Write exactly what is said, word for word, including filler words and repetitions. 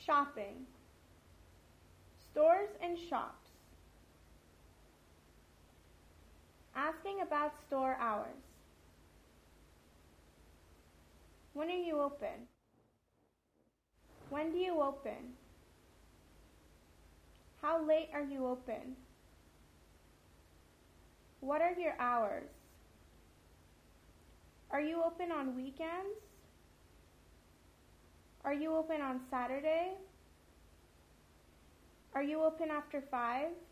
Shopping. Stores and shops. Asking about store hours. When are you open? When do you open? How late are you open? What are your hours? Are you open on weekends? Are you open on Saturday? Are you open after five?